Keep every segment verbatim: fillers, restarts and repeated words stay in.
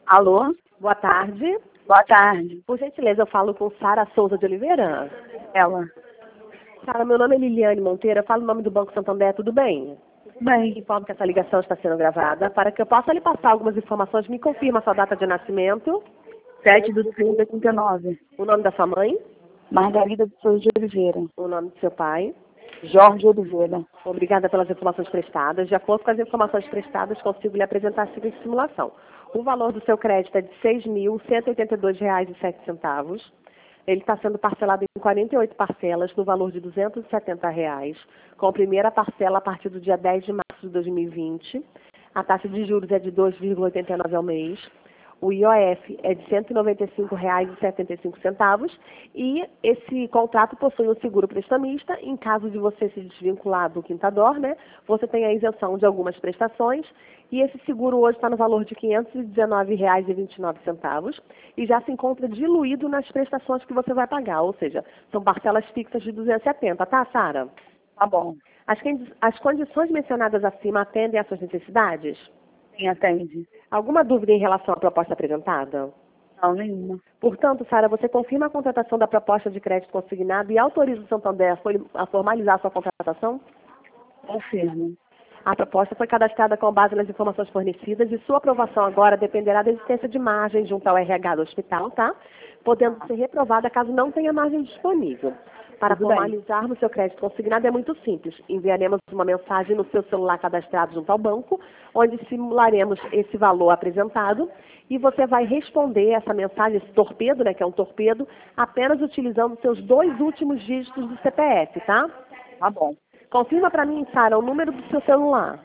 Alô? Boa tarde. Boa tarde. Por gentileza, eu falo com Sara Souza de Oliveira. Ela. Sara, meu nome é Liliane Monteiro, eu falo o nome do Banco Santander, tudo bem? Bem, Informo que essa ligação está sendo gravada. Para que eu possa lhe passar algumas informações, me confirma a sua data de nascimento, sete de seis de oitenta e nove. o nome da sua mãe, Margarida de Souza de Oliveira. o nome do seu pai. Jorge Oliveira. Obrigada pelas informações prestadas. De acordo com as informações prestadas, consigo lhe apresentar a seguinte simulação. O valor do seu crédito é de seis mil cento e oitenta e dois reais e sete centavos. Ele está sendo parcelado em quarenta e oito parcelas, no valor de duzentos e setenta reais, com a primeira parcela a partir do dia dez de março de dois mil e vinte. A taxa de juros é de dois vírgula oitenta e nove ao mês. O I O F é de cento e noventa e cinco reais e setenta e cinco centavos e esse contrato possui um seguro prestamista. Em caso de você se desvincular do Quintador, né, você tem a isenção de algumas prestações e esse seguro hoje está no valor de quinhentos e dezenove reais e vinte e nove centavos e já se encontra diluído nas prestações que você vai pagar, ou seja, são parcelas fixas de duzentos e setenta, tá, Sara? Tá bom. As, as condições mencionadas acima atendem às suas necessidades? Sim, atende. Alguma dúvida em relação à proposta apresentada? Não, nenhuma. Portanto, Sara, você confirma a contratação da proposta de crédito consignado e autoriza o Santander a formalizar a sua contratação? Confirmo. A proposta foi cadastrada com base nas informações fornecidas e sua aprovação agora dependerá da existência de margem junto ao R H do hospital, tá? Podendo ser reprovada caso não tenha margem disponível. Para Tudo bem. formalizarmos seu crédito consignado é muito simples. Enviaremos uma mensagem no seu celular cadastrado junto ao banco, onde simularemos esse valor apresentado e você vai responder essa mensagem, esse torpedo, né, que é um torpedo, apenas utilizando seus dois últimos dígitos do C P F, tá? Tá bom. Confirma para mim, Sara, o número do seu celular.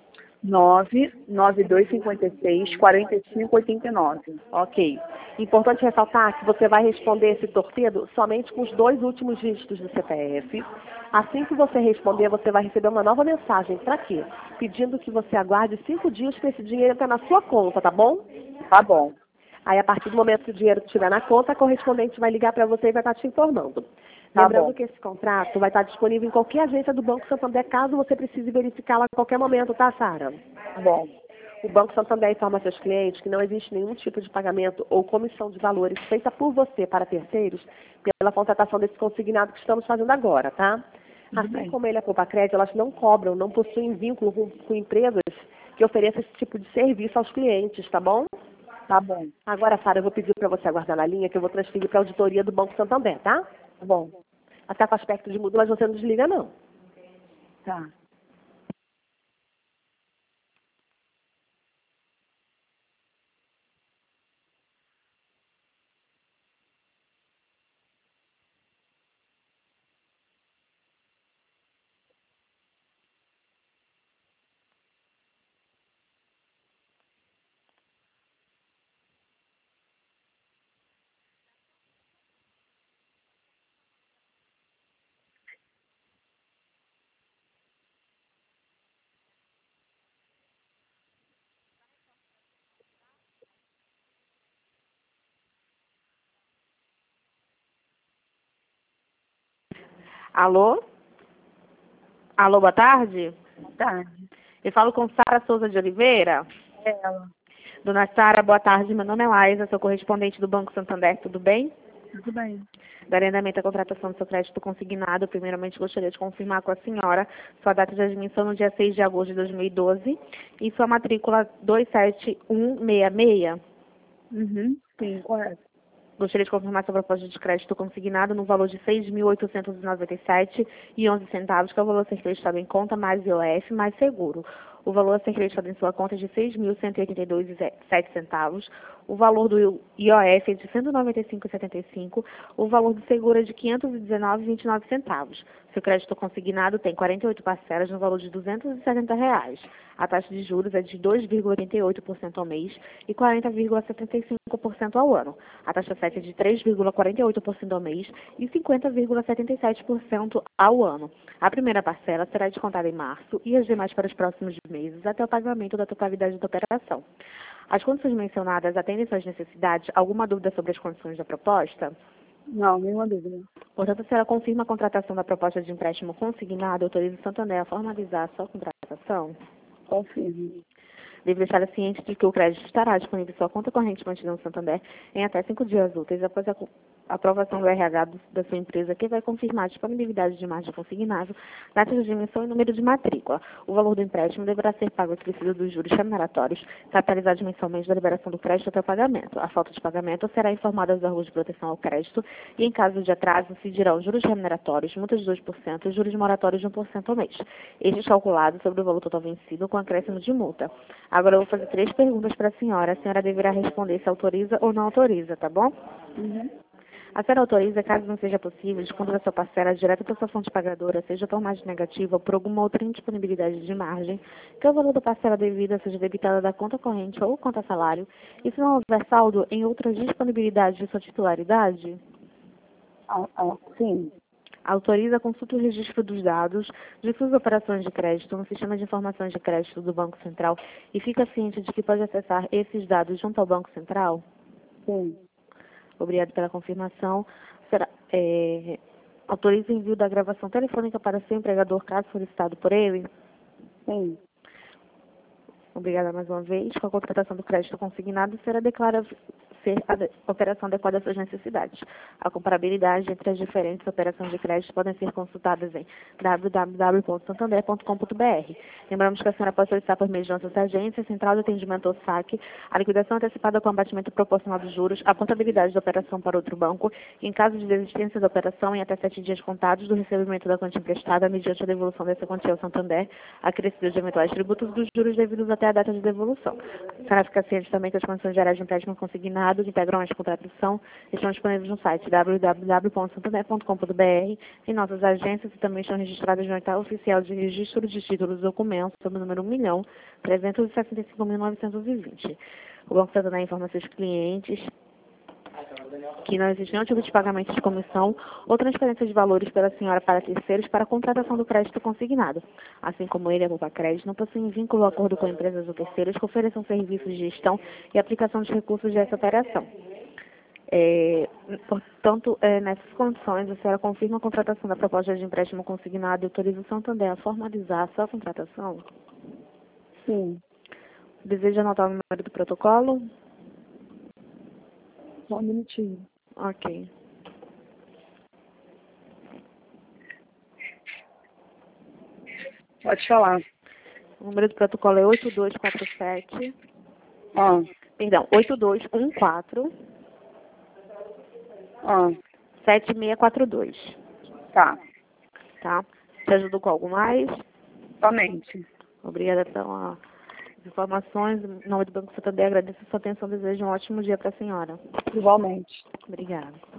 nove nove dois cinco seis quatro cinco oito nove. Ok. Importante ressaltar que você vai responder esse torpedo somente com os dois últimos dígitos do C P F. Assim que você responder, você vai receber uma nova mensagem. Para quê? Pedindo que você aguarde cinco dias para esse dinheiro entrar na sua conta, tá bom? Tá bom. Aí, a partir do momento que o dinheiro estiver na conta, a correspondente vai ligar para você e vai estar te informando. Tá Lembrando bom. que esse contrato vai estar disponível em qualquer agência do Banco Santander, caso você precise verificá-la a qualquer momento, tá, Sara? Tá bom. O Banco Santander informa a seus clientes que não existe nenhum tipo de pagamento ou comissão de valores feita por você para terceiros pela contratação desse consignado que estamos fazendo agora, tá? Tudo Assim bem. como ele é Poupa Crédito, elas não cobram, não possuem vínculo com, com empresas que ofereçam esse tipo de serviço aos clientes, tá bom? Tá bom. Agora, Sara, eu vou pedir para você aguardar na linha que eu vou transferir para a auditoria do Banco Santander, tá? Tá bom. Até com aspecto de mudo, mas você não desliga, não. Tá. Alô? Alô, boa tarde? Boa tarde. Eu falo com Sara Souza de Oliveira. Ela. Dona Sara, boa tarde. Meu nome é Laísa, sou correspondente do Banco Santander, tudo bem? Tudo bem. Darei andamento à contratação do seu crédito consignado. Primeiramente, gostaria de confirmar com a senhora sua data de admissão no dia seis de agosto de dois mil e doze e sua matrícula dois sete um seis seis. Uhum. Sim, correto. Gostaria de confirmar sua proposta de crédito consignado no valor de seis mil oitocentos e noventa e sete reais e onze centavos, que é o valor a ser creditado em conta, mais I O F, mais seguro. O valor a ser creditado em sua conta é de seis mil cento e oitenta e dois reais e sete centavos. O valor do I O F é de cento e noventa e cinco reais e setenta e cinco centavos. O valor do seguro é de quinhentos e dezenove reais e vinte e nove centavos. Seu crédito consignado tem quarenta e oito parcelas no valor de duzentos e setenta reais. A taxa de juros é de dois vírgula oitenta e oito por cento ao mês e quarenta vírgula setenta e cinco por cento ao ano. A taxa sete é de três vírgula quarenta e oito por cento ao mês e cinquenta vírgula setenta e sete por cento ao ano. A primeira parcela será descontada em março e as demais para os próximos meses até o pagamento da totalidade da operação. As condições mencionadas atendem suas necessidades? Alguma dúvida sobre as condições da proposta? Não, nenhuma dúvida. Portanto, a senhora confirma a contratação da proposta de empréstimo consignado, autoriza o Santander a formalizar a sua contratação? Confirmo. Deve deixar ciente de que o crédito estará disponível em sua conta corrente mantida no Santander em até cinco dias úteis após a aprovação do R H do, da sua empresa, que vai confirmar a disponibilidade de margem consignável, data de dimensão e número de matrícula. O valor do empréstimo deverá ser pago acrescido dos juros remuneratórios, capitalizados mensalmente da liberação do crédito até o pagamento. A falta de pagamento será informada aos órgãos de proteção ao crédito e, em caso de atraso, incidirão juros remuneratórios, multas de dois por cento e juros moratórios de um por cento ao mês. Estes calculados sobre o valor total vencido com acréscimo de multa. Agora eu vou fazer três perguntas para a senhora. A senhora deverá responder se autoriza ou não autoriza, tá bom? Uhum. A senhora autoriza, caso não seja possível, de quando a sua parcela direta da sua fonte pagadora seja por margem negativa ou por alguma outra indisponibilidade de margem, que o valor da parcela devida seja debitada da conta corrente ou conta salário, e se não houver saldo em outras disponibilidades de sua titularidade? Ah, ah, sim. Autoriza a consulta e o registro dos dados de suas operações de crédito no sistema de informações de crédito do Banco Central e fica ciente de que pode acessar esses dados junto ao Banco Central? Sim. Obrigado pela confirmação. Será, é, autoriza o envio da gravação telefônica para seu empregador, caso solicitado por ele? Sim. Obrigada mais uma vez. Com a contratação do crédito consignado, será declarada ser a de- operação adequada às suas necessidades. A comparabilidade entre as diferentes operações de crédito podem ser consultadas em w w w ponto santander ponto com ponto b r. Lembramos que a senhora pode solicitar por meio de nossas agências, Central de Atendimento ou saque, a liquidação antecipada com abatimento proporcional dos juros, a contabilidade da operação para outro banco, e em caso de desistência da operação, em até sete dias contados do recebimento da quantia emprestada, mediante a devolução dessa quantia ao Santander, acrescido de eventuais tributos dos juros devidos até a data de devolução. A senhora fica ciente também que as condições gerais de empréstimo consignado, que integram esta contratação, estão disponíveis no site w w w ponto santander ponto com ponto b r, em nossas agências, e também estão registradas no edital oficial de registro de títulos e documentos, sob o número um milhão trezentos e sessenta e cinco mil novecentos e vinte. O Banco Santander informa seus clientes que não existe nenhum tipo de pagamento de comissão ou transferência de valores pela senhora para terceiros para a contratação do crédito consignado. Assim como ele, a Poupa Crédito, não possuem vínculo ou acordo com empresas ou terceiros que ofereçam serviços de gestão e aplicação de recursos dessa operação. É, portanto, é, nessas condições, a senhora confirma a contratação da proposta de empréstimo consignado e autoriza o Santander a formalizar a sua contratação? Sim. Deseja anotar o número do protocolo? Só um minutinho. Ok. Pode falar. O número do protocolo é oito dois quatro sete, Ah, perdão, oito dois um quatro, ah, sete seis quatro dois, tá. tá? Te ajudou com algo mais? Somente. Obrigada pelas informações. Em nome do Banco Santander, agradeço a sua atenção e desejo um ótimo dia para a senhora. Igualmente. Obrigada.